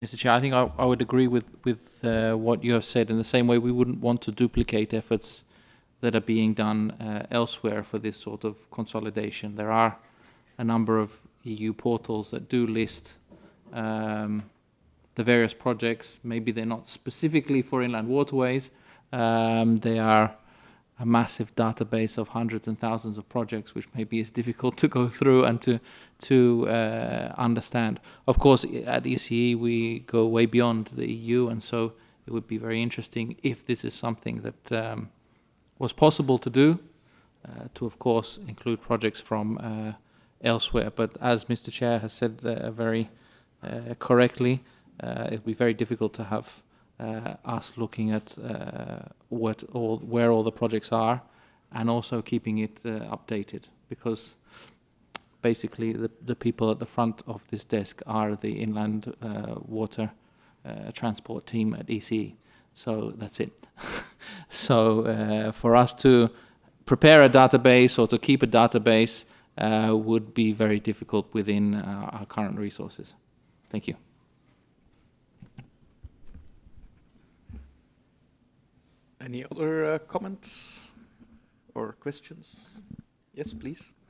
Mr. Chair, I think I would agree with what you have said. In the same way, we wouldn't want to duplicate efforts that are being done elsewhere for this sort of consolidation. There are a number of EU portals that do list um, the various projects. Maybe they're not specifically for inland waterways. They are a massive database of hundreds and thousands of projects, which maybe is difficult to go through and to understand. Of course, at ECE we go way beyond the EU, and so it would be very interesting if this is something that was possible to do, to of course include projects from elsewhere. But as Mr. Chair has said very correctly, it would be very difficult to have us looking at where all the projects are, and also keeping it updated, because basically the people at the front of this desk are the inland water transport team at ECE. So that's it. So for us to prepare a database or to keep a database would be very difficult within our current resources. Thank you. Any other comments or questions? Yes, please.